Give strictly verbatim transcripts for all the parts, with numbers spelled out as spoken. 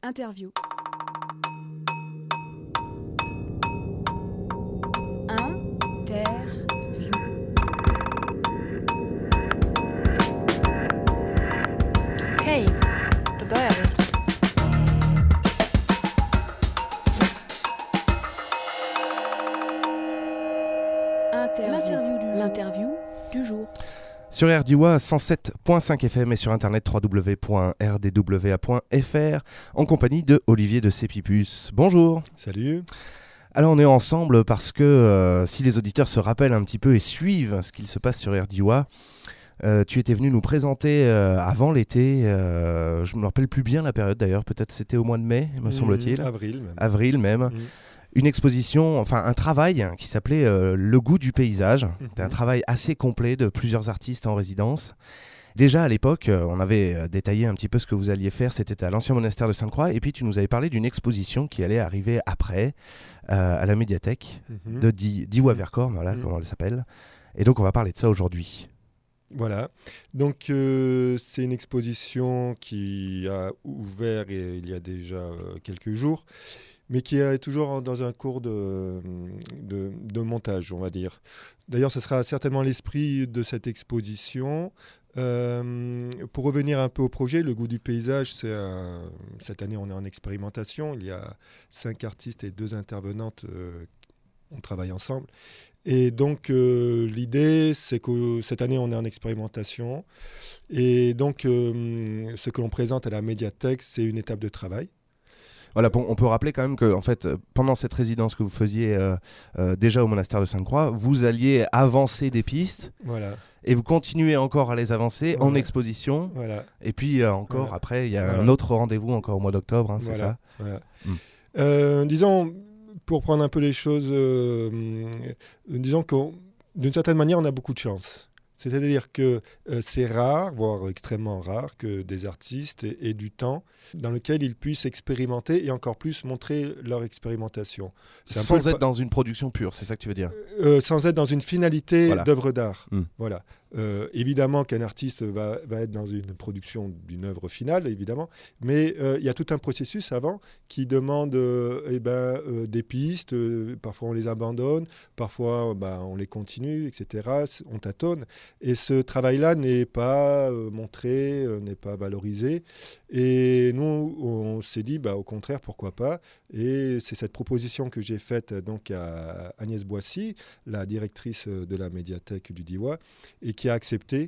Interview. Interview. Okej, då börjar vi. Interview. L'interview du jour. Sur R D W A cent sept virgule cinq F M et sur internet w w w point r d w a point f r en compagnie de Olivier de Cepipus. Bonjour. Salut. Alors on est ensemble parce que euh, si les auditeurs se rappellent un petit peu et suivent ce qu'il se passe sur R D W A, euh, tu étais venu nous présenter euh, avant l'été, euh, je ne me rappelle plus bien la période d'ailleurs, peut-être c'était au mois de mai, me mmh, semble-t-il. Avril même. Avril même. Mmh. Une exposition, enfin un travail hein, qui s'appelait euh, Le goût du paysage. Mmh. C'était un travail assez complet de plusieurs artistes en résidence. Déjà à l'époque, euh, on avait euh, détaillé un petit peu ce que vous alliez faire. C'était à l'ancien monastère de Sainte-Croix. Et puis tu nous avais parlé d'une exposition qui allait arriver après euh, à la médiathèque mmh. de D I W A Vercors, voilà mmh. comment elle s'appelle. Et donc on va parler de ça aujourd'hui. Voilà, donc euh, c'est une exposition qui a ouvert et, il y a déjà euh, quelques jours, mais qui est toujours dans un cours de, de, de montage, on va dire. D'ailleurs, ce sera certainement l'esprit de cette exposition. Euh, pour revenir un peu au projet, Le goût du paysage, c'est un, cette année on est en expérimentation. Il y a cinq artistes et deux intervenantes, euh, on travaille ensemble. Et donc, euh, l'idée, c'est que cette année, on est en expérimentation. Et donc, euh, ce que l'on présente à la médiathèque, c'est une étape de travail. Voilà, bon, on peut rappeler quand même que en fait, pendant cette résidence que vous faisiez euh, euh, déjà au monastère de Sainte-Croix, vous alliez avancer des pistes. Voilà. Et vous continuez encore à les avancer voilà. en exposition. Voilà. Et puis euh, encore, voilà. après, il y a voilà. un autre rendez-vous encore au mois d'octobre, hein, c'est voilà. ça voilà. mmh. euh, Disons... Pour prendre un peu les choses, euh, euh, disons que d'une certaine manière, on a beaucoup de chance. C'est-à-dire que euh, c'est rare, voire extrêmement rare, que des artistes aient, aient du temps dans lequel ils puissent expérimenter et encore plus montrer leur expérimentation. C'est sans être pa- dans une production pure, c'est ça que tu veux dire euh, Sans être dans une finalité voilà. d'œuvre d'art. Mmh. Voilà. Euh, évidemment qu'un artiste va, va être dans une production d'une œuvre finale, évidemment, mais il euh, y a tout un processus avant qui demande euh, eh ben, euh, des pistes, euh, parfois on les abandonne, parfois bah, on les continue, et cetera. On tâtonne. Et ce travail-là n'est pas euh, montré, euh, n'est pas valorisé. Et nous, on s'est dit, bah, au contraire, pourquoi pas. Et c'est cette proposition que j'ai faite donc, à Agnès Boissy, la directrice de la médiathèque du D I W A, et qui a accepté,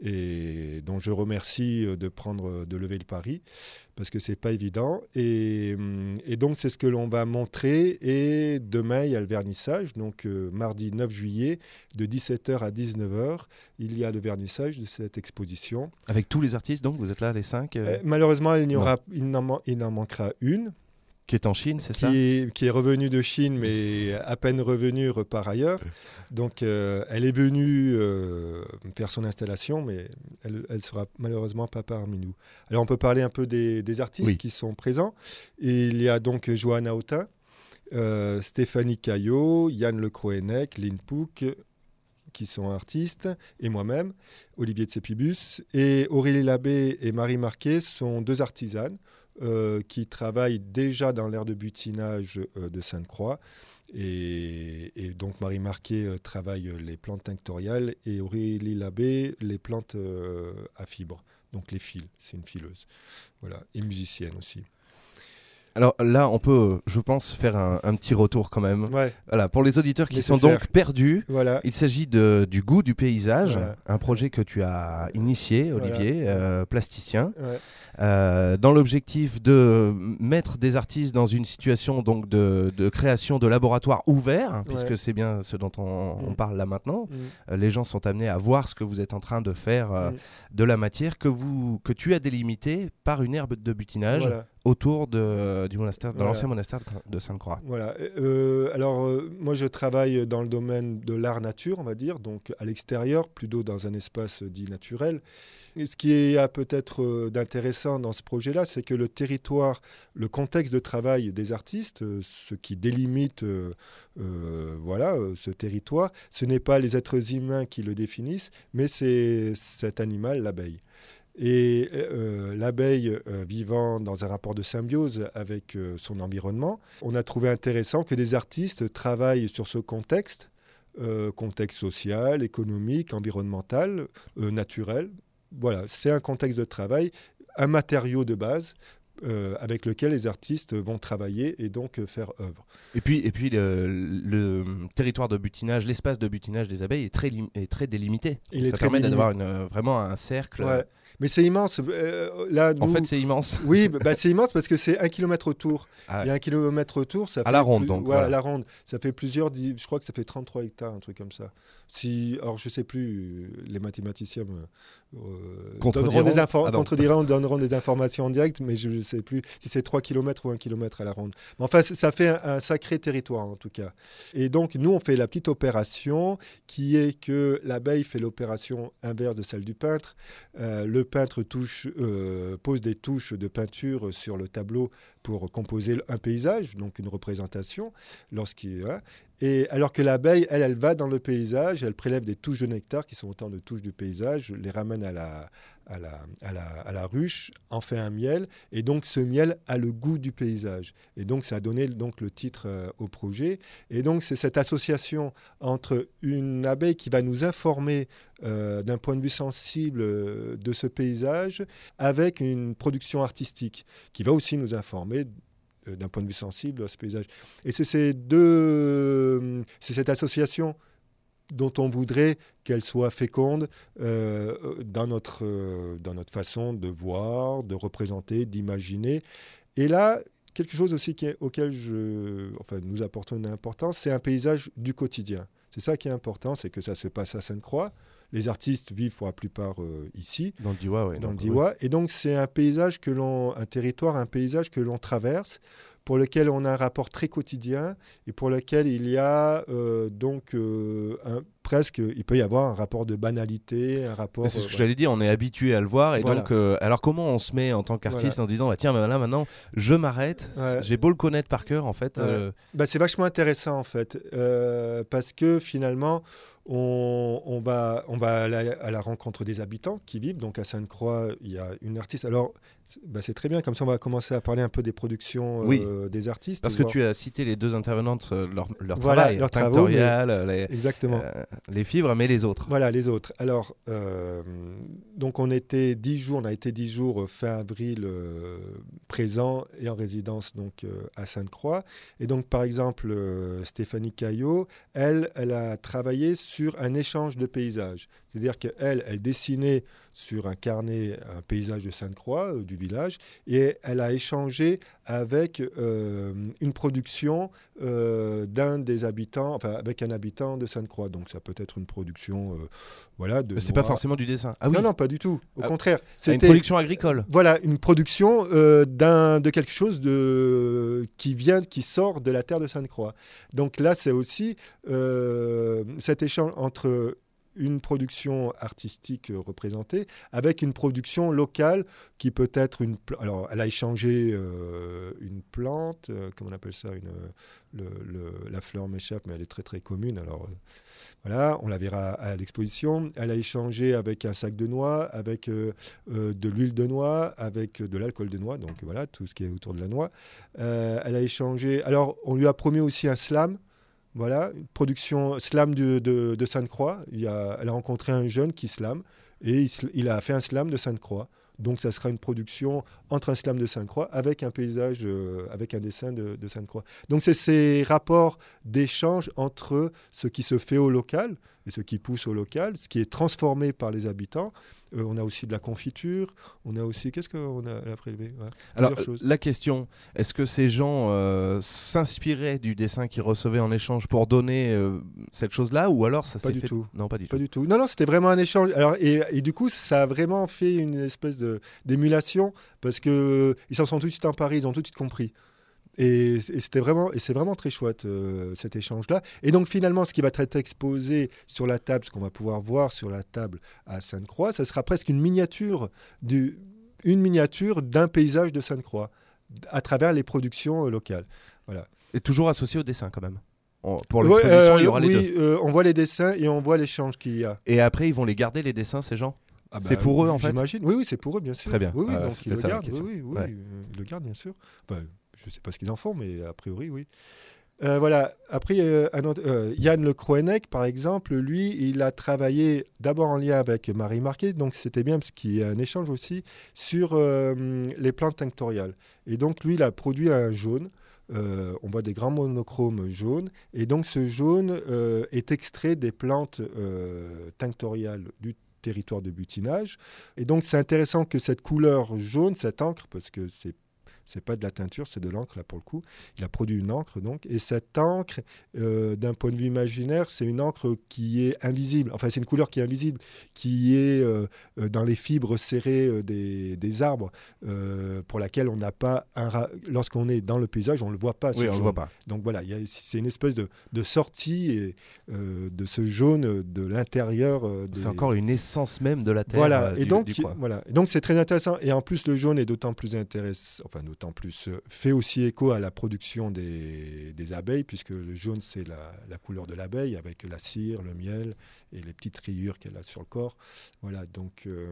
et dont je remercie de prendre, de lever le pari, parce que c'est pas évident. Et, et donc, c'est ce que l'on va montrer. Et demain, il y a le vernissage. Donc, euh, mardi neuf juillet, de dix-sept heures à dix-neuf heures, il y a le vernissage de cette exposition. Avec tous les artistes, donc vous êtes là, les cinq euh... euh, Malheureusement, il, n'y aura, il, n'en, il n'en manquera une. Qui est en Chine, c'est qui ça est, Qui est revenue de Chine, mais à peine revenue, repart ailleurs. Donc, euh, elle est venue euh, faire son installation, mais elle ne sera malheureusement pas parmi nous. Alors, on peut parler un peu des, des artistes oui. qui sont présents. Et il y a donc Johanna Autain, euh, Stéphanie Caillot, Yann Lecroenec, Lynn Pouk, qui sont artistes, et moi-même, Olivier de Cepibus. Et Aurélie Labbé et Marie Marquet sont deux artisanes, Euh, qui travaillent déjà dans l'aire de butinage euh, de Sainte-Croix. Et, et donc Marie Marquet euh, travaille les plantes tinctoriales et Aurélie Labbé les plantes euh, à fibres, donc les fils, c'est une fileuse. Voilà, et musicienne aussi. Alors là, on peut, je pense, faire un, un petit retour quand même. Ouais. Voilà, pour les auditeurs qui Nécessaire. sont donc perdus, voilà. il s'agit de, du goût du paysage, voilà. un projet que tu as initié, Olivier, voilà. euh, plasticien, ouais. euh, dans l'objectif de mettre des artistes dans une situation donc de, de création de laboratoire ouvert, hein, puisque ouais. c'est bien ce dont on, mmh. on parle là maintenant. Mmh. Euh, les gens sont amenés à voir ce que vous êtes en train de faire euh, mmh. de la matière que, vous, que tu as délimitée par une herbe de butinage. Voilà. Autour de, du monastère, de voilà. l'ancien monastère de Sainte-Croix. Voilà. Euh, alors, euh, moi, je travaille dans le domaine de l'art-nature, on va dire, donc à l'extérieur, plutôt dans un espace dit naturel. Et ce qui est a peut-être euh, d'intéressant dans ce projet-là, c'est que le territoire, le contexte de travail des artistes, euh, ce qui délimite euh, euh, voilà, euh, ce territoire, ce n'est pas les êtres humains qui le définissent, mais c'est cet animal, l'abeille. Et euh, l'abeille euh, vivant dans un rapport de symbiose avec euh, son environnement, on a trouvé intéressant que des artistes travaillent sur ce contexte, euh, contexte social, économique, environnemental, euh, naturel. Voilà, c'est un contexte de travail, un matériau de base euh, avec lequel les artistes vont travailler et donc euh, faire œuvre. Et puis, et puis le, le territoire de butinage, l'espace de butinage des abeilles est très, lim- est très délimité. Il ça est très permet délimité. d'avoir une, vraiment un cercle. Ouais. Mais c'est immense. Euh, là, En nous... fait, c'est immense. Oui, bah, c'est immense parce que c'est un kilomètre autour. Ah ouais. Et un kilomètre autour, ça À fait la ronde, plus- donc, ouais, voilà. à la ronde. Ça fait plusieurs. dix- Je crois que ça fait trente-trois hectares, un truc comme ça. Si, alors je sais plus. Les mathématiciens me, euh, Contrediront. donneront des infor- Ah non. contrediront, donneront des informations en direct, mais je ne sais plus si c'est trois kilomètres ou un kilomètre à la ronde. Mais enfin, c- ça fait un, un sacré territoire en tout cas. Et donc nous, on fait la petite opération qui est que l'abeille fait l'opération inverse de celle du peintre. Euh, le peintre touche, euh, pose des touches de peinture sur le tableau pour composer un paysage, donc une représentation. Lorsqu'il, hein. Et alors que l'abeille, elle, elle va dans le paysage, elle prélève des touches de nectar qui sont autant de touches du paysage, les ramène à la, à la, à la, à la ruche, en fait un miel, et donc ce miel a le goût du paysage. Et donc ça a donné donc, le titre euh, au projet. Et donc c'est cette association entre une abeille qui va nous informer euh, d'un point de vue sensible euh, de ce paysage, avec une production artistique qui va aussi nous informer d'un point de vue sensible à ce paysage. Et c'est ces deux, c'est cette association dont on voudrait qu'elle soit féconde euh, dans, notre, euh, dans notre façon de voir, de représenter, d'imaginer. Et là, quelque chose aussi qui est, auquel je, enfin, nous apportons une importance, c'est un paysage du quotidien. C'est ça qui est important, c'est que ça se passe à Sainte-Croix. Les artistes vivent pour la plupart euh, ici, Dans le Diois, ouais. dans le donc, Diois. Et donc, c'est un paysage que l'on, un territoire, un paysage que l'on traverse, pour lequel on a un rapport très quotidien et pour lequel il y a euh, donc euh, un, presque, il peut y avoir un rapport de banalité, un rapport. Mais c'est ce que euh, j'allais dire, on est habitué à le voir. Et Voilà. donc, euh, alors comment on se met en tant qu'artiste Voilà. en disant, bah, tiens, bah, là maintenant, je m'arrête. Ouais. J'ai beau le connaître par cœur, en fait. Ouais. euh, Bah, c'est vachement intéressant en fait, euh, parce que finalement, on, on va, on va à, la, à la rencontre des habitants qui vivent. Donc à Sainte-Croix, il y a une artiste. Alors, bah, c'est très bien, comme ça on va commencer à parler un peu des productions euh, Oui. des artistes. Parce que voir- tu as cité les deux intervenantes, euh, leur, leur Voilà, travail, leurs travaux, Tinctorial, euh, les, Exactement. euh, les fibres, mais les autres. Voilà, les autres. Alors, euh, donc on était dix jours, on a été dix jours euh, fin avril euh, présents et en résidence donc euh, à Sainte-Croix. Et donc, par exemple, euh, Stéphanie Caillot, elle, elle a travaillé sur un échange de paysages. C'est-à-dire qu'elle, elle dessinait sur un carnet un paysage de Sainte-Croix, euh, du village, et elle a échangé avec euh, une production euh, d'un des habitants, enfin avec un habitant de Sainte-Croix. Donc ça peut être une production, euh, voilà, de. Mais c'était pas noix. forcément du dessin. Ah oui, Non, non, pas du tout. Au Ah, contraire, c'est une c'était production agricole. voilà une production euh, d'un de quelque chose de qui vient, qui sort de la terre de Sainte-Croix. Donc là, c'est aussi euh, cet échange entre une production artistique euh, représentée avec une production locale qui peut être une... pla- Alors, elle a échangé euh, une plante, euh, comment on appelle ça une, le, le- La fleur m'échappe, mais elle est très très commune. Alors, euh, voilà, on la verra à l'exposition. Elle a échangé avec un sac de noix, avec euh, euh, de l'huile de noix, avec de l'alcool de noix, donc voilà, tout ce qui est autour de la noix. Euh, elle a échangé... Alors, on lui a promis aussi un slam. Voilà, une production slam de, de, de Sainte-Croix. Il y a, elle a rencontré un jeune qui slame et il, sl- il a fait un slam de Sainte-Croix. Donc, ça sera une production entre un slam de Sainte-Croix avec un paysage, euh, avec un dessin de, de Sainte-Croix. Donc, c'est ces rapports d'échange entre ce qui se fait au local et ce qui pousse au local, ce qui est transformé par les habitants. Euh, on a aussi de la confiture, on a aussi... Qu'est-ce qu'on a, elle a prélevé ouais, Alors, plusieurs choses. la question, est-ce que ces gens euh, s'inspiraient du dessin qu'ils recevaient en échange pour donner euh, cette chose-là, ou alors ça Pas s'est du fait... tout. Non, pas du Pas tout. du tout. Non, non, c'était vraiment un échange. Alors, et, et du coup, ça a vraiment fait une espèce de, d'émulation parce qu'ils s'en sont tout de suite emparés, ils ont tout de suite compris. Et, et c'était vraiment, et c'est vraiment très chouette euh, cet échange-là. Et donc finalement, ce qui va être exposé sur la table, ce qu'on va pouvoir voir sur la table à Sainte-Croix, ça sera presque une miniature, du, une miniature d'un paysage de Sainte-Croix à travers les productions euh, locales. Voilà. Et toujours associé au dessin quand même. On- pour Ouais, l'exposition, euh, il y aura oui, les deux. euh, on voit les dessins et on voit l'échange qu'il y a. Et après, ils vont les garder, les dessins, ces gens? Ah bah, c'est pour eux en fait. J'imagine. Oui, oui, c'est pour eux, bien sûr. Très bien. Oui, oui, Ah, donc c'était ils le ça ma gardent. Oui, question. oui, oui, Ouais. ils le gardent, bien sûr. Enfin, je ne sais pas ce qu'ils en font, mais a priori, oui. Euh, voilà. Après, euh, un autre, euh, Yann Le Croenec, par exemple, lui, il a travaillé d'abord en lien avec Marie Marquet, donc c'était bien parce qu'il y a un échange aussi sur euh, les plantes tinctoriales. Et donc, lui, il a produit un jaune. Euh, on voit des grands monochromes jaunes. Et donc, ce jaune euh, est extrait des plantes euh, tinctoriales du territoire de butinage. Et donc, c'est intéressant que cette couleur jaune, cette encre, parce que c'est c'est pas de la teinture, c'est de l'encre là pour le coup. Il a produit une encre donc, et cette encre, euh, d'un point de vue imaginaire, c'est une encre qui est invisible. Enfin, c'est une couleur qui est invisible, qui est euh, dans les fibres serrées euh, des, des arbres, euh, pour laquelle on n'a pas un ra- lorsqu'on est dans le paysage, on le voit pas. Ce Oui, on jaune. le voit pas. Donc voilà, il y a, c'est une espèce de, de sortie et, euh, de ce jaune de l'intérieur. Euh, des... C'est encore une essence même de la terre. Voilà, euh, et du, donc, du il- coin. voilà. Et donc c'est très intéressant. Et en plus, le jaune est d'autant plus intéressant, enfin d'autant plus euh, fait aussi écho à la production des, des abeilles, puisque le jaune c'est la, la couleur de l'abeille avec la cire, le miel et les petites rayures qu'elle a sur le corps. Voilà, donc euh,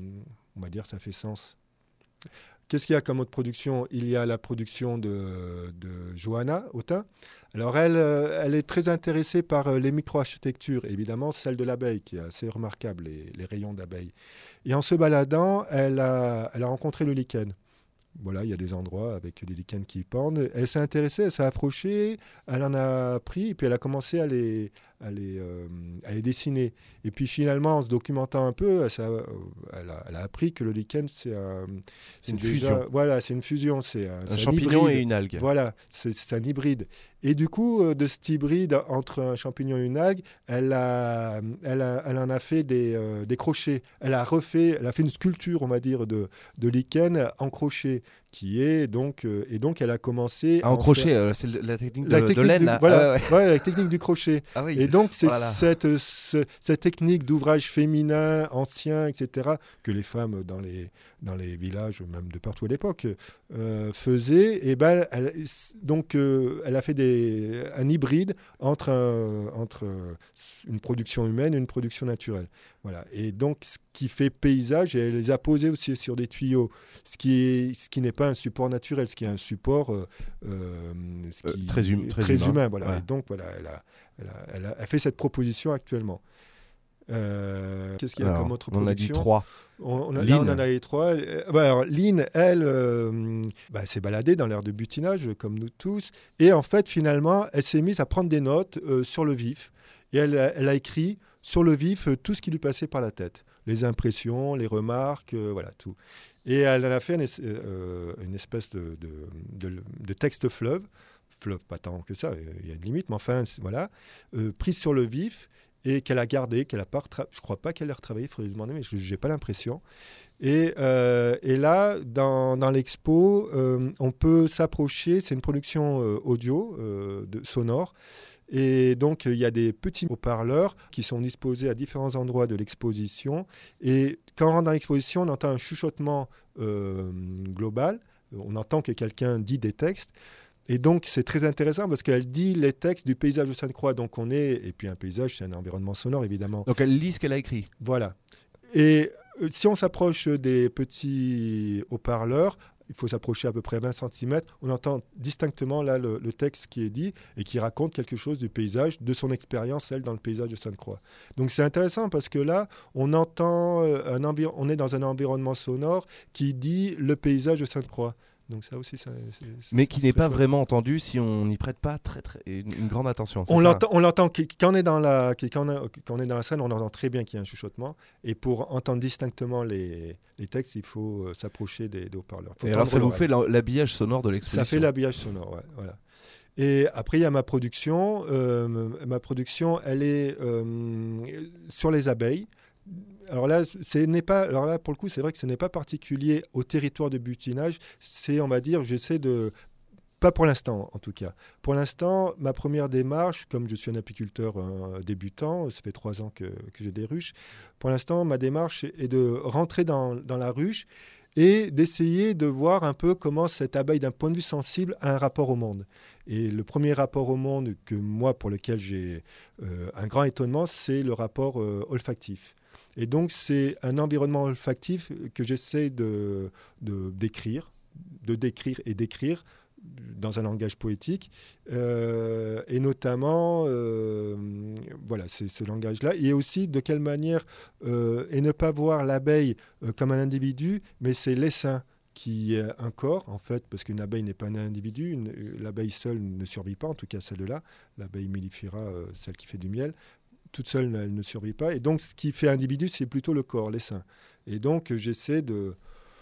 on va dire ça fait sens. Qu'est-ce qu'il y a comme autre production ? Il y a la production de, de Johanna Autain. Alors elle, euh, elle est très intéressée par euh, les micro-architectures, évidemment celle de l'abeille, qui est assez remarquable, les, les rayons d'abeille. Et en se baladant, elle a, elle a rencontré le lichen. Voilà, il y a des endroits avec des lichens qui pendent. Elle s'est intéressée, elle s'est approchée, elle en a pris, et puis elle a commencé à les, à les, euh, à les dessiner. Et puis finalement, en se documentant un peu, elle, ça, elle, a, elle a appris que le lichen, c'est, un, C'est une déjà- fusion. Voilà, c'est une fusion. C'est un, c'est Un un champignon hybride. et une algue. Voilà, c'est, c'est un hybride. Et du coup, euh, de cet hybride entre un champignon et une algue, elle, a, elle, a, elle en a fait des, euh, des crochets. Elle a refait, elle a fait une sculpture, on va dire, de, de lichen en crochet, qui est donc, euh, et donc elle a commencé Ah, en en crochet, faire- euh, c'est le- la technique de, la de technique laine. du- là. voilà, Ah ouais, ouais. ouais, la technique du crochet. Ah oui. Et donc, c'est Voilà. cette, ce- cette technique d'ouvrage féminin, ancien, et cetera, que les femmes dans les, dans les villages, même de partout à l'époque, euh, faisaient. Et ben, elle, donc, euh, elle a fait des, un hybride entre, un- entre une production humaine et une production naturelle. Voilà. Et donc, ce qui fait paysage, et elle les a posés aussi sur des tuyaux, ce qui, est, ce qui n'est pas un support naturel, ce qui est un support euh, euh, ce Euh, qui- très hum- très humain. voilà. Ouais. Et donc, voilà, elle a, elle, a, elle a- elle fait cette proposition actuellement. Euh, qu'est-ce qu'il y a Alors, comme autre on a dit production trois. on, on a, Lynn. là, on en a eu trois. Euh, bah, alors, Lynn, elle, euh, bah, s'est baladée dans l'air de butinage, comme nous tous. Et en fait, finalement, elle s'est mise à prendre des notes euh, sur le vif. Et elle, a- elle a écrit sur le vif euh, tout ce qui lui passait par la tête. Les impressions, les remarques, euh, voilà, tout. Et elle en a fait une, es- euh, une espèce de, de, de- de texte fleuve. Fleuve, pas tant que ça, il y a une limite, mais enfin, c'est- voilà. Euh, prise sur le vif. Et qu'elle a gardé, qu'elle a pas retra- je crois pas qu'elle ait retravaillé, il faudrait lui demander, mais je n'ai pas l'impression. Et, euh, et là, dans, dans l'expo, euh, on peut s'approcher, c'est une production euh, audio, euh, de, sonore, et donc il y a des petits haut-parleurs qui sont disposés à différents endroits de l'exposition, et quand on rentre dans l'exposition, on entend un chuchotement euh, global, on entend que quelqu'un dit des textes. Et donc, c'est très intéressant parce qu'elle dit les textes du paysage de Sainte-Croix. Donc, on est... Et puis, un paysage, c'est un environnement sonore, évidemment. Donc elle lit ce qu'elle a écrit. Voilà. Et euh, si on s'approche des petits haut-parleurs, il faut s'approcher à peu près vingt centimètres, on entend distinctement là le, le texte qui est dit et qui raconte quelque chose du paysage, de son expérience, elle, dans le paysage de Sainte-Croix. Donc, c'est intéressant parce que là, on entend euh, un envir- on est dans un environnement sonore qui dit le paysage de Sainte-Croix. Donc ça aussi, ça, c'est, c'est, Mais qui c'est n'est très pas chouette. vraiment entendu si on n'y prête pas très, très, une, une grande attention. c'est On ça l'entend, on l'entend qui- quand on est dans la, qui- quand on, a- quand on est dans la scène, on entend très bien qu'il y a un chuchotement. Et pour entendre distinctement les, les textes, il faut euh, s'approcher des, des haut-parleurs. Faut Et alors tendre ça vous l'oreille. fait l'en- l'habillage sonore de l'exposition. Ça fait l'habillage sonore, ouais, voilà. Et après, il y a ma production. Euh, ma production, elle est euh, sur les abeilles. Alors là, ce n'est pas, alors là, pour le coup, c'est vrai que ce n'est pas particulier au territoire de butinage. C'est, on va dire, j'essaie de... Pas pour l'instant, en tout cas. Pour l'instant, ma première démarche, comme je suis un apiculteur euh, débutant, ça fait trois ans que, que j'ai des ruches, pour l'instant, ma démarche est de rentrer dans, dans la ruche et d'essayer de voir un peu comment cette abeille, d'un point de vue sensible, a un rapport au monde. Et le premier rapport au monde que moi, pour lequel j'ai euh, un grand étonnement, c'est le rapport euh, olfactif. Et donc, c'est un environnement olfactif que j'essaie de, de décrire, de décrire et d'écrire dans un langage poétique, euh, et notamment, euh, voilà, c'est ce langage-là, et aussi de quelle manière, euh, et ne pas voir l'abeille euh, comme un individu, mais c'est l'essaim qui est un corps, en fait, parce qu'une abeille n'est pas un individu, une, l'abeille seule ne survit pas, en tout cas celle-là, l'abeille mellifera, euh, celle qui fait du miel, toute seule, elle ne survit pas, et donc ce qui fait individu, c'est plutôt le corps, l'essaim. Et donc, j'essaie de...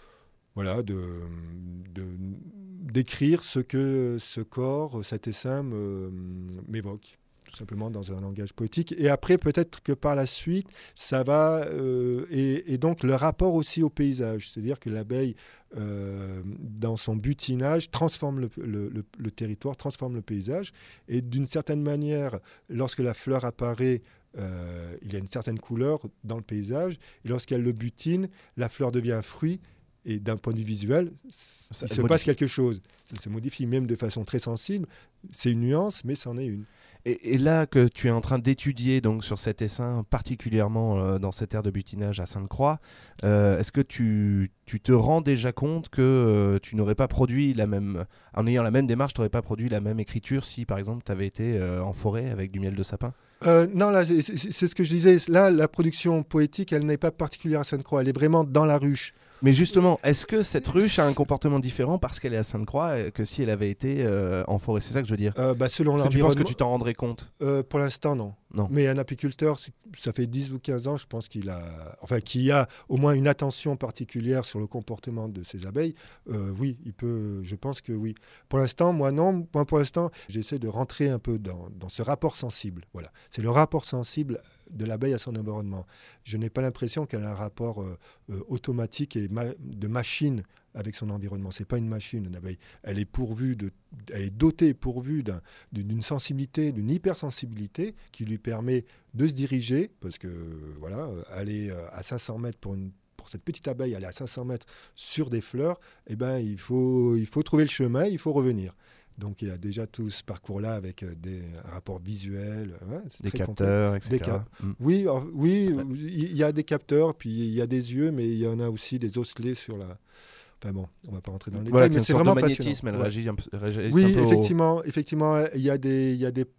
Voilà, de, de, d'écrire ce que ce corps, cet essaim me, m'évoque, tout simplement dans un langage poétique. Et après, peut-être que par la suite, ça va... Euh, et, et donc, le rapport aussi au paysage. C'est-à-dire que l'abeille, euh, dans son butinage, transforme le, le, le, le territoire, transforme le paysage. Et d'une certaine manière, lorsque la fleur apparaît, euh, il y a une certaine couleur dans le paysage. Et lorsqu'elle le butine, la fleur devient un fruit. Et d'un point de vue visuel, ça, il se modifie. Passe quelque chose. Ça se modifie même de façon très sensible. C'est une nuance, mais c'en est une. Et, et là que tu es en train d'étudier donc, sur cet essaim, particulièrement euh, dans cette aire de butinage à Sainte-Croix, euh, est-ce que tu, tu te rends déjà compte que euh, tu n'aurais pas produit la même... En ayant la même démarche, tu n'aurais pas produit la même écriture si, par exemple, tu avais été euh, en forêt avec du miel de sapin ? Euh, non, là, c'est, c'est ce que je disais. Là, la production poétique, elle n'est pas particulière à Sainte-Croix. Elle est vraiment dans la ruche. Mais justement, est-ce que cette ruche a un comportement différent parce qu'elle est à Sainte-Croix que si elle avait été euh, en forêt ? C'est ça que je veux dire. euh, bah, Selon est-ce l'environnement... que tu penses que tu t'en rendrais compte ? euh, Pour l'instant, non. Non. Mais un apiculteur, ça fait dix ou quinze ans, je pense qu'il a, enfin, qu'il a au moins une attention particulière sur le comportement de ses abeilles. Euh, oui, il peut, je pense que oui. Pour l'instant, moi non. Moi, pour l'instant, j'essaie de rentrer un peu dans, dans ce rapport sensible. Voilà. C'est le rapport sensible de l'abeille à son environnement. Je n'ai pas l'impression qu'elle a un rapport euh, euh, automatique et ma- de machine avec son environnement. C'est pas une machine, une abeille. Elle est pourvue de, elle est dotée, pourvue d'un, d'une sensibilité, d'une hypersensibilité qui lui permet de se diriger, parce que voilà, aller à cinq cents mètres pour une pour cette petite abeille, aller à cinq cents mètres sur des fleurs, eh ben il faut il faut trouver le chemin, il faut revenir. Donc il y a déjà tout ce parcours-là avec des rapports visuels, hein, des capteurs, complet. et cetera. Des cap- mm. Oui, alors, oui, il y a des capteurs, puis il y a des yeux, mais il y en a aussi des osselets sur la. Enfin bon, on ne va pas rentrer dans le voilà, détail, mais c'est vraiment de magnétisme, elle ouais. réagit un peu. Réagit oui, un peu effectivement, au... effectivement, il y a des, il y a des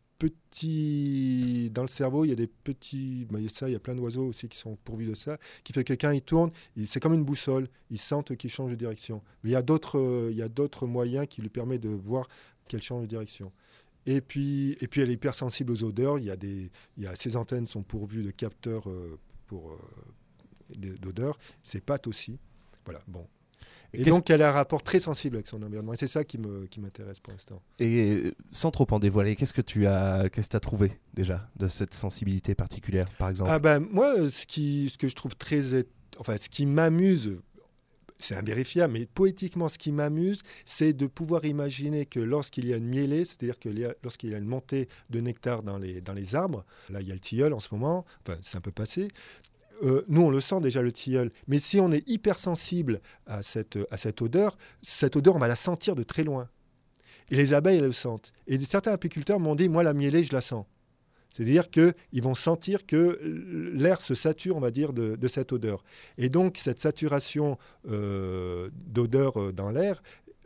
petits dans le cerveau, il y a des petits, bah, il y a ça, il y a plein d'oiseaux aussi qui sont pourvus de ça, qui fait que quand ils tournent, il, c'est comme une boussole, ils sentent qu'ils changent de direction. Mais il y a d'autres, euh, il y a d'autres moyens qui lui permettent de voir qu'elle change de direction. Et puis, et puis elle est hypersensible aux odeurs. Il y a des, il y a, ses antennes sont pourvues de capteurs euh, pour euh, d'odeurs. Ses pattes aussi. Voilà. Bon. Et, et donc elle a un rapport très sensible avec son environnement. Et c'est ça qui me, qui m'intéresse pour l'instant. Et sans trop en dévoiler, qu'est-ce que tu as, qu'est-ce que tu as trouvé déjà de cette sensibilité particulière, par exemple ? Ah ben moi, ce qui, ce que je trouve très, enfin, ce qui m'amuse. C'est invérifiable, mais poétiquement, ce qui m'amuse, c'est de pouvoir imaginer que lorsqu'il y a une mielée, c'est-à-dire que lorsqu'il y a une montée de nectar dans les, dans les arbres, là, il y a le tilleul en ce moment, enfin, c'est un peu passé, euh, nous, on le sent déjà, le tilleul. Mais si on est hypersensible à cette, à cette odeur, cette odeur, on va la sentir de très loin. Et les abeilles, elles le sentent. Et certains apiculteurs m'ont dit, moi, la mielée, je la sens. C'est-à-dire qu'ils vont sentir que l'air se sature, on va dire, de, de cette odeur. Et donc, cette saturation euh, d'odeur dans l'air,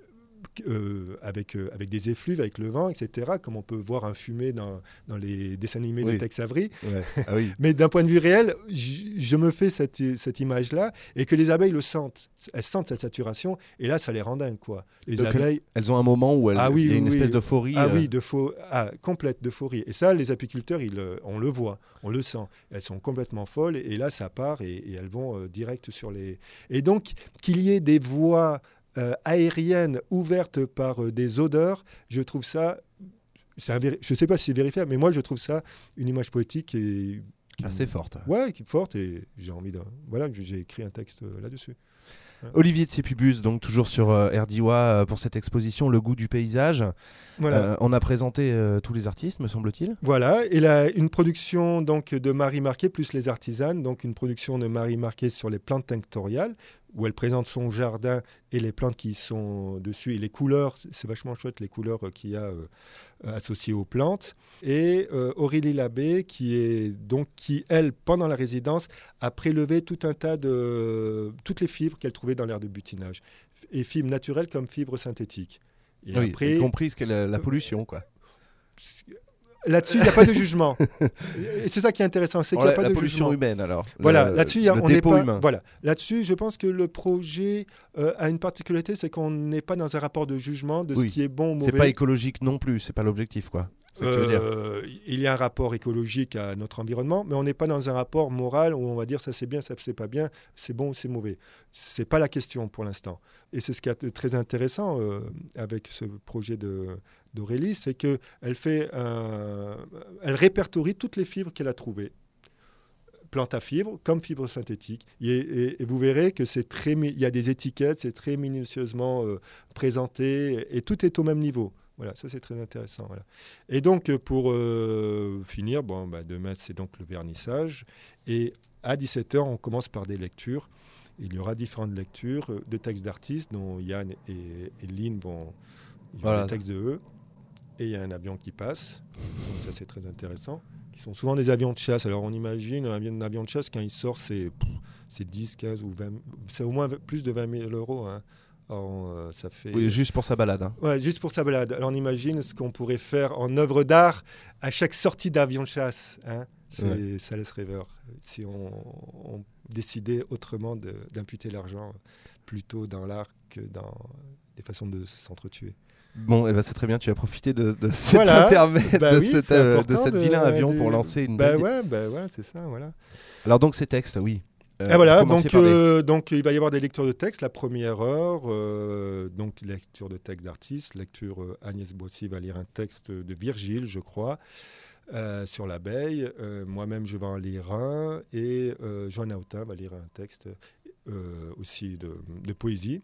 euh, avec, euh, avec des effluves, avec le vent, et cetera, comme on peut voir un fumet dans, dans les dessins animés oui. de Tex Avery. Ouais. Ah oui. Mais d'un point de vue réel, j- je me fais cette, cette image-là, et que les abeilles le sentent. Elles sentent cette saturation, et là, ça les rend dingues, quoi. Les donc abeilles... Elles ont un moment où elles, ah oui, il y a une oui, espèce oui. d'euphorie. Ah euh... oui, de faux... ah, complète d'euphorie. Et ça, les apiculteurs, ils, on le voit, on le sent. Elles sont complètement folles, et, et là, ça part, et, et elles vont euh, direct sur les... Et donc, qu'il y ait des voies euh, aériennes ouvertes par euh, des odeurs, je trouve ça... C'est un véri... Je ne sais pas si c'est vérifiable, mais moi, je trouve ça une image poétique et... assez forte. Ouais, qui est forte, et j'ai envie de... Voilà, j'ai écrit un texte là-dessus. Olivier de Sépubus, donc toujours sur euh, Erdiwa euh, pour cette exposition Le goût du paysage. Voilà. Euh, on a présenté euh, tous les artistes, me semble-t-il. Voilà, et là, une production donc, de Marie Marquet plus les artisanes, donc une production de Marie Marquet sur les plantes tinctoriales, où elle présente son jardin et les plantes qui sont dessus et les couleurs. C'est vachement chouette les couleurs qu'il y a euh, associées aux plantes. Et euh, Aurélie Labbé qui est donc qui elle pendant la résidence a prélevé tout un tas de toutes les fibres qu'elle trouvait dans l'aire de butinage, et fibres naturelles comme fibres synthétiques. Et oui, après, y compris ce qu'est la, la pollution, quoi. Là-dessus, il n'y a pas de jugement. Et c'est ça qui est intéressant, c'est qu'il n'y a la, pas la de pollution jugement. humaine, alors. Voilà, le, là-dessus, y a, le on n'est dépôt pas. humain. Voilà, là-dessus, je pense que le projet euh, a une particularité, c'est qu'on n'est pas dans un rapport de jugement de oui. ce qui est bon ou mauvais. C'est pas écologique non plus, c'est pas l'objectif, quoi. C'est ce que tu veux dire. Euh, il y a un rapport écologique à notre environnement, mais on n'est pas dans un rapport moral où on va dire ça c'est bien, ça c'est pas bien, c'est bon ou c'est mauvais. C'est pas la question pour l'instant. Et c'est ce qui est très intéressant euh, avec ce projet de, d'Aurélie, c'est que elle fait, un, elle répertorie toutes les fibres qu'elle a trouvées, plantes à fibres comme fibres synthétiques. Et, et, et vous verrez que c'est très, il y a des étiquettes, c'est très minutieusement euh, présenté, et tout est au même niveau. Voilà, ça c'est très intéressant. Voilà. Et donc pour euh, finir, bon, bah, demain c'est donc le vernissage. Et à dix-sept heures, on commence par des lectures. Il y aura différentes lectures de textes d'artistes dont Yann et, et Lynn vont il y aura voilà. des textes de eux. Et il y a un avion qui passe. Donc ça c'est très intéressant. Qui sont souvent des avions de chasse. Alors on imagine un avion, un avion de chasse, quand il sort, c'est, c'est dix, quinze ou vingt. C'est au moins plus de vingt mille euros. Hein. Alors, euh, ça fait... Oui, juste pour sa balade. Hein. Ouais, juste pour sa balade. Alors on imagine ce qu'on pourrait faire en œuvre d'art à chaque sortie d'avion de chasse. Hein. C'est, ouais. Ça laisse rêveur. Si on, on décidait autrement de, d'imputer l'argent plutôt dans l'art que dans des façons de s'entretuer. Bon, eh ben c'est très bien, tu as profité de, de cet voilà. intermède, bah de, oui, cet, euh, de cet de, vilain avion de... pour lancer une bah belle... Ouais, bah ouais, c'est ça, voilà. Alors donc ces textes, oui. Euh, et voilà, donc, des... euh, donc il va y avoir des lectures de textes, la première heure, euh, donc lecture de textes d'artistes, lecture euh, Agnès Boissy va lire un texte de Virgile, je crois, euh, sur l'abeille, euh, moi-même je vais en lire un, et euh, Joanne Autain va lire un texte euh, aussi de, de poésie.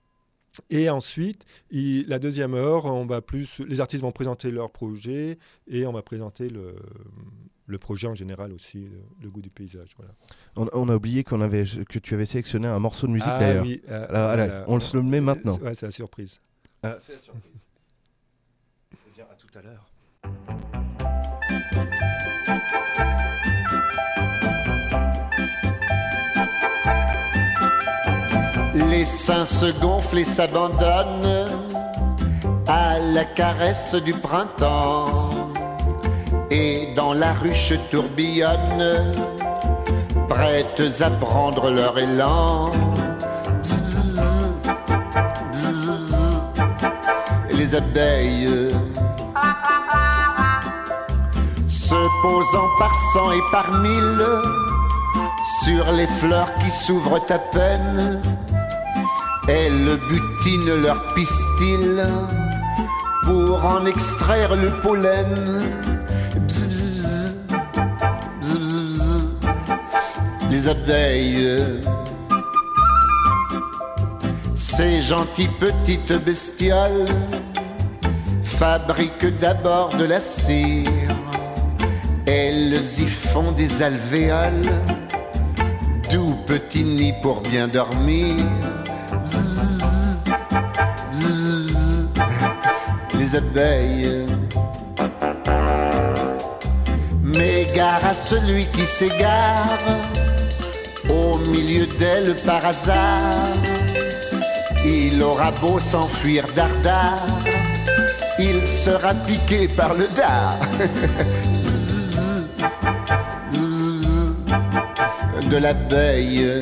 Et ensuite, il, la deuxième heure, on va plus, les artistes vont présenter leur projet et on va présenter le, le projet en général aussi, le, le goût du paysage. Voilà. On, on a oublié qu'on avait, que tu avais sélectionné un morceau de musique ah, d'ailleurs. Oui, euh, Alors, allez, voilà. on se le met maintenant. Ouais, c'est la surprise. Ah, c'est la surprise. Eh bien, à tout à l'heure. Les seins se gonflent et s'abandonnent à la caresse du printemps. Et dans la ruche tourbillonnent, prêtes à prendre leur élan. Bzz, bzz, bzz, bzz, bzz. Les abeilles se posant par cent et par mille sur les fleurs qui s'ouvrent à peine, elles butinent leur pistil pour en extraire le pollen. Bzz, bzz, bzz. Bzz, bzz, bzz. Les abeilles, ces gentilles petites bestioles, fabriquent d'abord de la cire. Elles y font des alvéoles, doux petits nids pour bien dormir. Les abeilles, mais gare à celui qui s'égare au milieu d'elles par hasard. Il aura beau s'enfuir dardard, il sera piqué par le dard de l'abeille.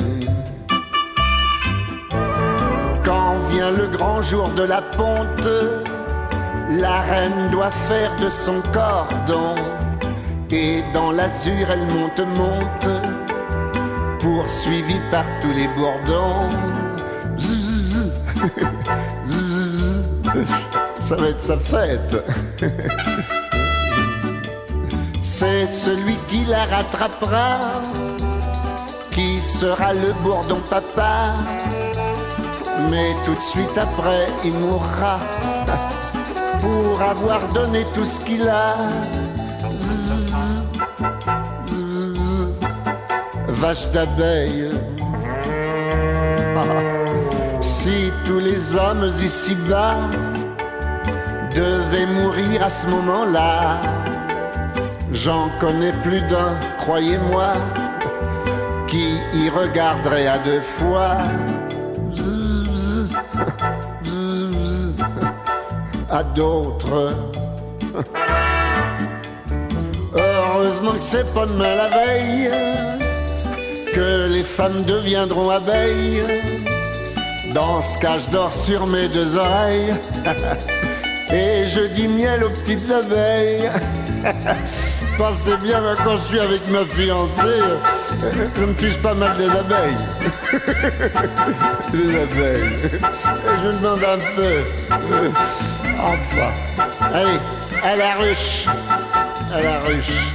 Quand vient le grand jour de la ponte, la reine doit faire de son cordon, et dans l'azur elle monte, monte, poursuivie par tous les bourdons. Ça va être sa fête. C'est celui qui la rattrapera qui sera le bourdon papa, mais tout de suite après il mourra pour avoir donné tout ce qu'il a. Vache d'abeille, Si tous les hommes ici-bas devaient mourir à ce moment-là, j'en connais plus d'un, croyez-moi, qui y regarderait à deux fois. À d'autres. Heureusement que c'est pas demain la veille que les femmes deviendront abeilles. Dans ce cas, je dors sur mes deux oreilles et je dis miel aux petites abeilles. Pensez bien, quand je suis avec ma fiancée, je me fiche pas mal des abeilles. Les abeilles. Et je demande un peu. Enfin. Allez, à la ruche. À la ruche.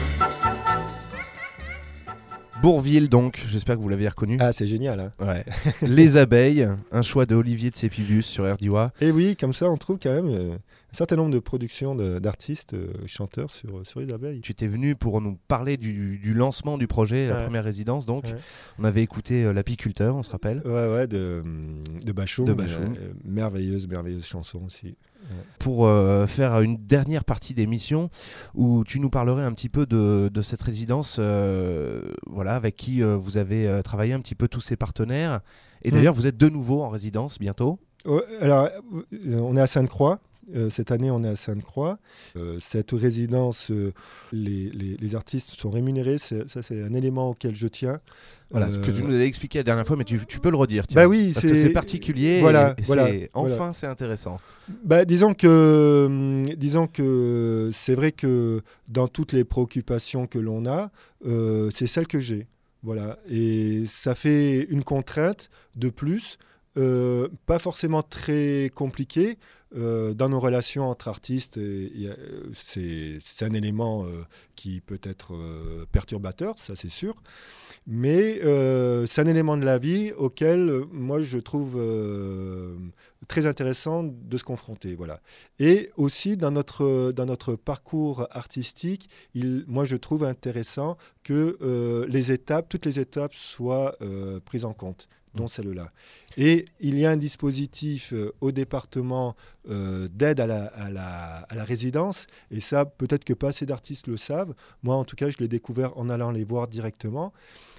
Bourvil, donc, j'espère que vous l'avez reconnu. Ah, c'est génial. Hein. Ouais. Les abeilles, un choix de Olivier de Sépibus sur R D W A. Et oui, comme ça, on trouve quand même euh, un certain nombre de productions de, d'artistes, euh, chanteurs sur, sur les abeilles. Tu étais venu pour nous parler du, du lancement du projet, la ouais. première résidence. Donc, ouais. on avait écouté euh, L'Apiculteur, on se rappelle. Ouais, ouais, de, de Bachoum. De Bachoum. Euh, merveilleuse, merveilleuse chanson aussi. Ouais. Pour euh, faire une dernière partie d'émission où tu nous parlerais un petit peu de, de cette résidence, euh, voilà, avec qui euh, vous avez euh, travaillé un petit peu tous ces partenaires. Et d'ailleurs, mmh. vous êtes de nouveau en résidence bientôt. Ouais, alors, euh, on est à Sainte-Croix. Euh, cette année, on est à Sainte-Croix. Euh, cette résidence, euh, les, les, les artistes sont rémunérés. C'est, ça, c'est un élément auquel je tiens. Voilà, euh... que tu nous avais expliqué la dernière fois, mais tu, tu peux le redire. Bah oui, parce c'est... que c'est particulier. Voilà, et, et voilà, c'est... Enfin, voilà. c'est intéressant. Bah, disons que, disons que c'est vrai que dans toutes les préoccupations que l'on a, euh, c'est celle que j'ai. Voilà, et ça fait une contrainte de plus. Euh, pas forcément très compliqué euh, dans nos relations entre artistes. Et, et, euh, c'est, c'est un élément euh, qui peut être euh, perturbateur, ça c'est sûr. Mais euh, c'est un élément de la vie auquel euh, moi je trouve euh, très intéressant de se confronter. Voilà. Et aussi dans notre, dans notre parcours artistique, il, moi je trouve intéressant que euh, les étapes, toutes les étapes soient euh, prises en compte, dont celle-là. Et il y a un dispositif euh, au département euh, d'aide à la, à, la, à la résidence, et ça, peut-être que pas assez d'artistes le savent. Moi, en tout cas, je l'ai découvert en allant les voir directement.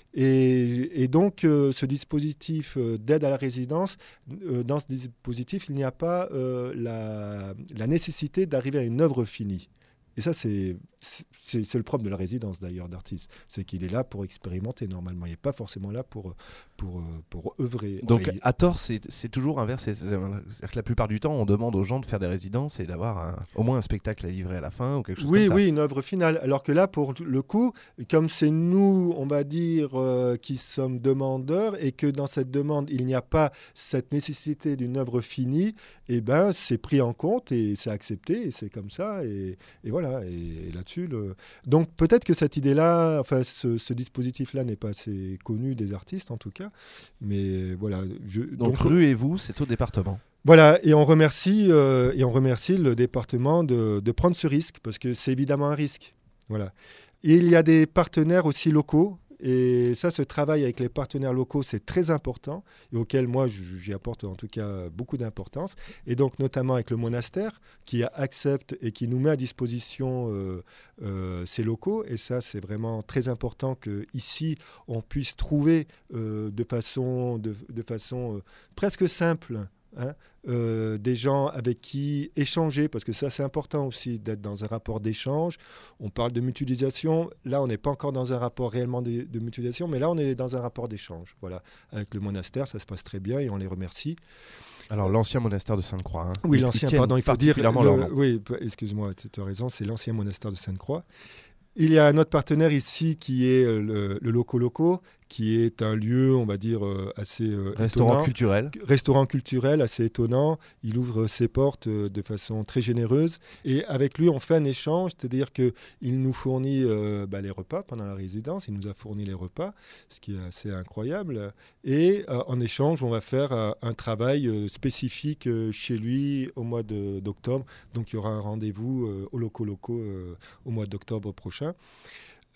Et, et donc, euh, ce dispositif euh, d'aide à la résidence, euh, dans ce dispositif, il n'y a pas euh, la, la nécessité d'arriver à une œuvre finie. Et ça, c'est, c'est, c'est le propre de la résidence, d'ailleurs, d'artiste. C'est qu'il est là pour expérimenter, normalement. Il n'est pas forcément là pour, pour, pour œuvrer. Donc, enfin, à tort, c'est, c'est toujours inverse. C'est, c'est-à-dire que la plupart du temps, on demande aux gens de faire des résidences et d'avoir un, au moins un spectacle à livrer à la fin ou quelque chose oui, comme ça. Oui, une œuvre finale. Alors que là, pour le coup, comme c'est nous, on va dire, euh, qui sommes demandeurs et que dans cette demande, il n'y a pas cette nécessité d'une œuvre finie, eh ben, c'est pris en compte et c'est accepté et c'est comme ça. Et, et voilà. Et, et là-dessus, le... donc peut-être que cette idée-là, enfin ce, ce dispositif-là n'est pas assez connu des artistes en tout cas, mais voilà. Je... Donc, donc Rue et vous, c'est au département. Voilà, et on remercie euh, et on remercie le département de, de prendre ce risque parce que c'est évidemment un risque. Voilà. Et il y a des partenaires aussi locaux. Et ça, ce travail avec les partenaires locaux, c'est très important et auquel moi, j'y apporte en tout cas beaucoup d'importance. Et donc, notamment avec le monastère qui accepte et qui nous met à disposition euh, euh, ces locaux. Et ça, c'est vraiment très important qu'ici, on puisse trouver euh, de façon, de, de façon euh, presque simple, Hein, euh, des gens avec qui échanger, parce que ça c'est important aussi d'être dans un rapport d'échange. On parle de mutualisation, là on n'est pas encore dans un rapport réellement de, de mutualisation, mais là on est dans un rapport d'échange. Voilà. Avec le monastère, ça se passe très bien et on les remercie. Alors l'ancien monastère de Sainte-Croix. Hein, oui, l'ancien, pardon, il faut dire. Le, oui, excuse-moi, tu as raison, c'est l'ancien monastère de Sainte-Croix. Il y a un autre partenaire ici qui est le, le Loco Loco, qui est un lieu, on va dire, euh, assez euh, Restaurant étonnant. culturel. Restaurant culturel, assez étonnant. Il ouvre ses portes euh, de façon très généreuse. Et avec lui, on fait un échange, c'est-à-dire qu'il nous fournit euh, bah, les repas pendant la résidence. Il nous a fourni les repas, ce qui est assez incroyable. Et euh, en échange, on va faire un, un travail euh, spécifique euh, chez lui au mois de, d'octobre. Donc, il y aura un rendez-vous euh, au Loco Loco euh, au mois d'octobre prochain.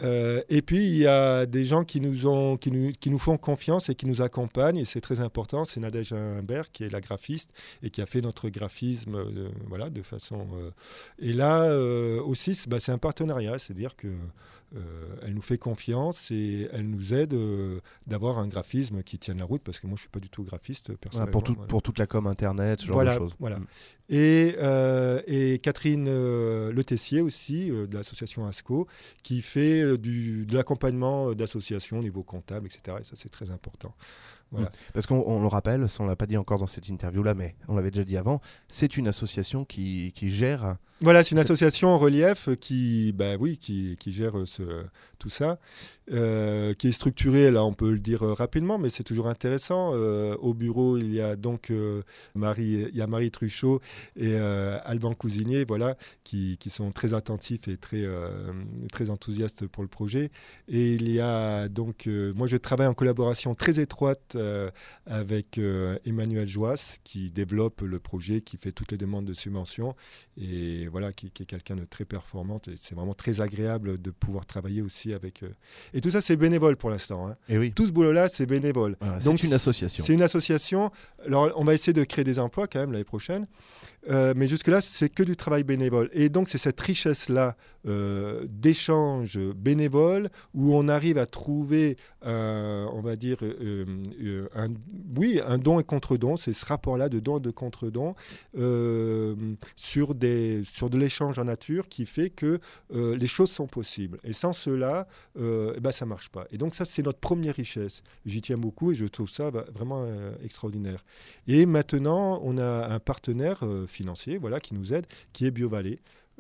Euh, et puis, il y a des gens qui nous, ont, qui, nous, qui nous font confiance et qui nous accompagnent, et c'est très important. C'est Nadège Imbert, qui est la graphiste, et qui a fait notre graphisme euh, voilà, de façon... Euh... Et là, euh, aussi, c'est, bah, c'est un partenariat, c'est-à-dire que Euh, elle nous fait confiance et elle nous aide euh, d'avoir un graphisme qui tienne la route, parce que moi je ne suis pas du tout graphiste personnellement. Ouais, pour, tout, voilà. pour toute la com internet, ce genre voilà, de choses. Voilà. Mm. Et, euh, et Catherine euh, Le Tessier aussi, euh, de l'association ASCO, qui fait euh, du, de l'accompagnement d'associations au niveau comptable, et cetera. Et ça, c'est très important. Voilà. Mmh. Parce qu'on on le rappelle, ça, on ne l'a pas dit encore dans cette interview-là, mais on l'avait déjà dit avant, c'est une association qui, qui gère... Voilà, c'est une cette... association en relief qui, bah oui, qui, qui gère ce, tout ça, euh, qui est structurée, là on peut le dire rapidement, mais c'est toujours intéressant. Euh, au bureau, il y a donc euh, Marie, il y a Marie Truchot et euh, Alban Cousinier, voilà, qui, qui sont très attentifs et très, euh, très enthousiastes pour le projet. Et il y a donc, euh, moi je travaille en collaboration très étroite euh, avec euh, Emmanuel Joas, qui développe le projet, qui fait toutes les demandes de subventions, et voilà, qui, qui est quelqu'un de très performante, et c'est vraiment très agréable de pouvoir travailler aussi avec... Euh... Et tout ça, c'est bénévole pour l'instant. Hein. Et oui. Tout ce boulot-là, c'est bénévole. Voilà, Donc, c'est une association. C'est une association. Alors, on va essayer de créer des emplois quand même l'année prochaine, euh, mais jusque-là, c'est que du travail bénévole. Et donc, c'est cette richesse-là euh, d'échanges bénévoles où on arrive à trouver, euh, on va dire, euh, euh, un, oui, un don et contre-don. C'est ce rapport-là de don et de contre-don euh, sur des... sur de l'échange en nature qui fait que euh, les choses sont possibles. Et sans cela, euh, eh ben, ça ne marche pas. Et donc ça, c'est notre première richesse. J'y tiens beaucoup et je trouve ça bah, vraiment euh, extraordinaire. Et maintenant, on a un partenaire euh, financier voilà, qui nous aide, qui est BioVallée,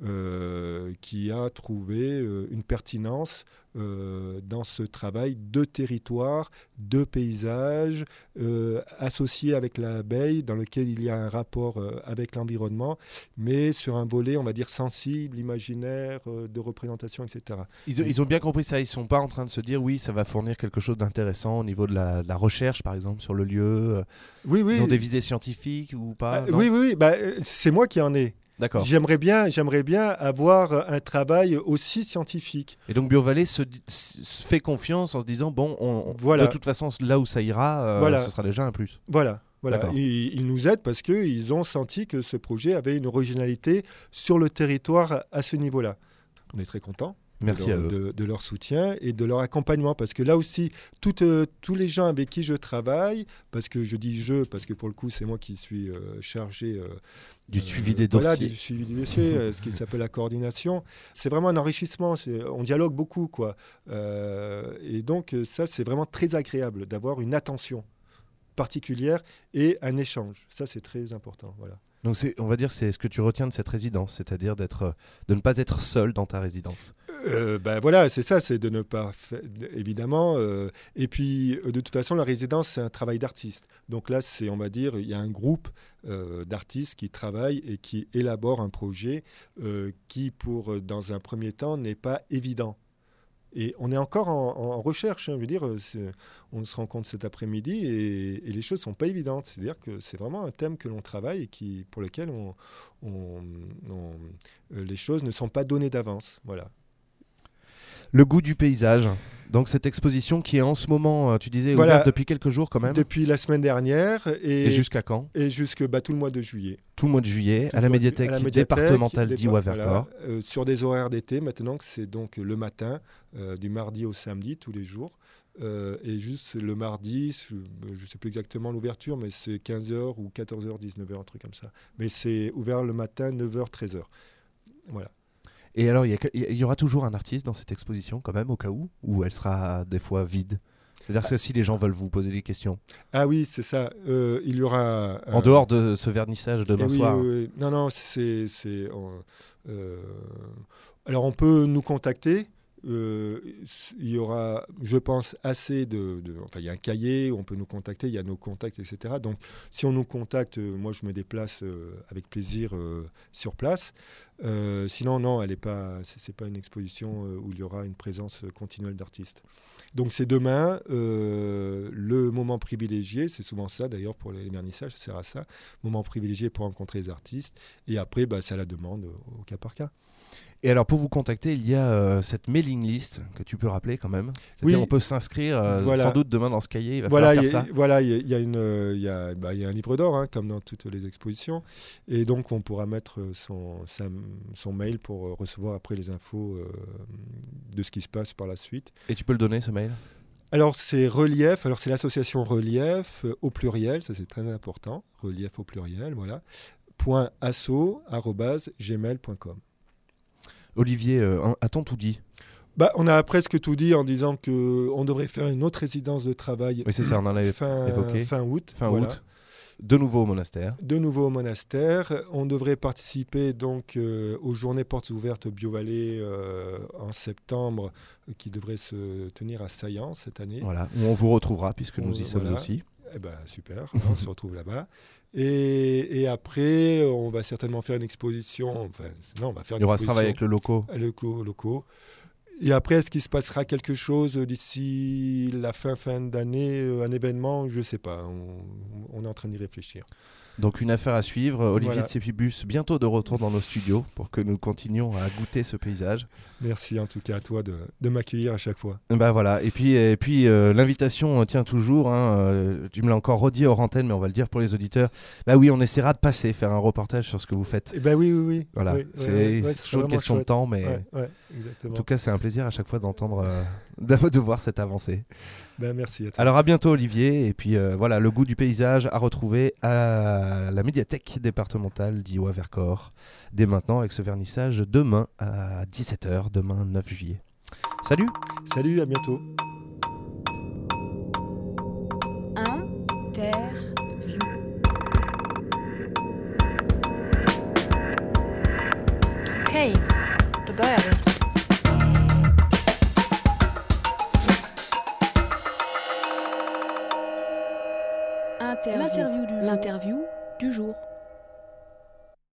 euh, qui a trouvé euh, une pertinence euh, dans ce travail de territoire, de paysage, euh, associé avec l'abeille, dans lequel il y a un rapport euh, avec l'environnement, mais sur un volet, on va dire, sensible, imaginaire, euh, de représentation, et cetera. Ils, ils ont bien compris ça, ils ne sont pas en train de se dire oui, ça va fournir quelque chose d'intéressant au niveau de la, de la recherche, par exemple, sur le lieu. Oui, oui. Ils ont des visées scientifiques ou pas ah, Oui, oui, oui. Bah, c'est moi qui en ai. D'accord. J'aimerais bien, j'aimerais bien avoir un travail aussi scientifique. Et donc BioVallée se, se fait confiance en se disant bon, on, voilà. de toute façon, là où ça ira, euh, voilà. ce sera déjà un plus. Voilà. Voilà. Ils, ils nous aident parce qu'ils ont senti que ce projet avait une originalité sur le territoire à ce niveau-là. On est très contents. Merci de leur, à eux. De, de leur soutien et de leur accompagnement, parce que là aussi, tout, euh, tous les gens avec qui je travaille, parce que je dis je, parce que pour le coup, c'est moi qui suis euh, chargé euh, du euh, suivi des voilà, dossiers. du suivi du dossier, euh, ce qui s'appelle la coordination. C'est vraiment un enrichissement, c'est, on dialogue beaucoup, quoi. Euh, et donc, ça, c'est vraiment très agréable d'avoir une attention particulière et un échange. Ça, c'est très important, voilà. Donc c'est, on va dire, c'est ce que tu retiens de cette résidence, c'est-à-dire d'être, de ne pas être seul dans ta résidence. Euh, ben voilà, c'est ça, c'est de ne pas, fa... évidemment. Euh, et puis, de toute façon, la résidence, c'est un travail d'artiste. Donc là, c'est, on va dire, il y a un groupe euh, d'artistes qui travaillent et qui élaborent un projet euh, qui, pour, dans un premier temps, n'est pas évident. Et on est encore en, en recherche, hein, je veux dire, on se rencontre cet après-midi et, et les choses ne sont pas évidentes. C'est-à-dire que c'est vraiment un thème que l'on travaille et qui, pour lequel on, on, on, euh, les choses ne sont pas données d'avance. Voilà. Le goût du paysage. Donc cette exposition qui est en ce moment, tu disais, voilà, ouverte depuis quelques jours quand même. Depuis la semaine dernière. Et, et jusqu'à quand? Et jusque bah, tout le mois de juillet. Tout le mois de juillet, tout à la médiathèque, à la médiathèque départementale d'Iwa-Vercors. Voilà, euh, sur des horaires d'été maintenant, que c'est donc le matin, euh, du mardi au samedi, tous les jours. Euh, et juste le mardi, je ne sais plus exactement l'ouverture, mais c'est quinze heures ou quatorze heures, dix-neuf heures, un truc comme ça. Mais c'est ouvert le matin, neuf heures, treize heures. Voilà. Et alors, il y, y, y aura toujours un artiste dans cette exposition, quand même, au cas où, ou elle sera des fois vide? C'est-à-dire que si les gens veulent vous poser des questions. Ah oui, c'est ça. Euh, il y aura... En euh... dehors de ce vernissage demain oui, soir. Euh, non, non, c'est... c'est euh... Alors, on peut nous contacter. Euh, il y aura, je pense, assez de, de... Enfin, il y a un cahier où on peut nous contacter, il y a nos contacts, et cetera. Donc, si on nous contacte, euh, moi, je me déplace euh, avec plaisir euh, sur place. Euh, sinon, non, elle est pas, c'est, c'est pas une exposition euh, où il y aura une présence continuelle d'artistes. Donc c'est demain, euh, le moment privilégié, c'est souvent ça d'ailleurs pour les vernissages, ça sert à ça, moment privilégié pour rencontrer les artistes, et après bah, c'est à la demande au, au cas par cas. Et alors pour vous contacter, il y a euh, cette mailing list que tu peux rappeler quand même. C'est-à-dire Oui. on peut s'inscrire euh, Voilà. sans doute demain dans ce cahier, il va Voilà, falloir il y faire a- ça. voilà, il y a, il y a une, euh, il y a, bah, il y a un livre d'or, hein, comme dans toutes les expositions, et donc on pourra mettre son, sa- son mail pour euh, recevoir après les infos euh, de ce qui se passe par la suite. Et tu peux le donner ce mail? Alors c'est Relief, alors c'est l'association Relief euh, au pluriel, ça c'est très important, Relief au pluriel, voilà, point asso arobase gmail point com. Olivier, euh, a-t-on tout dit? Bah, on a presque tout dit en disant qu'on devrait faire une autre résidence de travail Oui, c'est ça, on en avait fin, évoqué. fin août. Fin voilà. août, de nouveau au monastère. De nouveau au monastère. On devrait participer donc euh, aux journées portes ouvertes Bio-Vallée euh, en septembre, euh, qui devraient se tenir à Saillant cette année. Voilà, où on vous retrouvera puisque On- nous y sommes voilà. aussi. Eh ben, super, hein, on se retrouve là-bas. Et, et après, on va certainement faire une exposition. Enfin, non, on va faire Il une y aura ce travail avec exposition le loco. à locaux, locaux. Et après, est-ce qu'il se passera quelque chose d'ici la fin, fin d'année, euh, un événement? Je ne sais pas. On, on est en train d'y réfléchir. Donc une affaire à suivre. Olivier Voilà. de Sépibus, bientôt de retour dans nos studios pour que nous continuions à goûter ce paysage. Merci en tout cas à toi de, de m'accueillir à chaque fois. Bah voilà, et puis, et puis euh, l'invitation tient toujours, hein, euh, tu me l'as encore redit hors antenne, mais on va le dire pour les auditeurs. Bah oui, on essaiera de passer, faire un reportage sur ce que vous faites. Eh ben oui, oui, oui. Voilà, Oui, c'est ouais, ouais, c'est toujours une vraiment question de chouette. temps, mais Ouais, ouais, en exactement. tout cas c'est un plaisir à chaque fois d'entendre, euh, de, de voir cette avancée. Ben, merci à toi. Alors à bientôt Olivier, et puis euh, voilà, le goût du paysage à retrouver à la médiathèque départementale d'I O A Vercors, dès maintenant avec ce vernissage demain à dix-sept heures, demain neuf juillet. Salut! Salut, à bientôt. Interview. Okej, då börjar vi. Interview. L'interview du jour. L'interview du jour.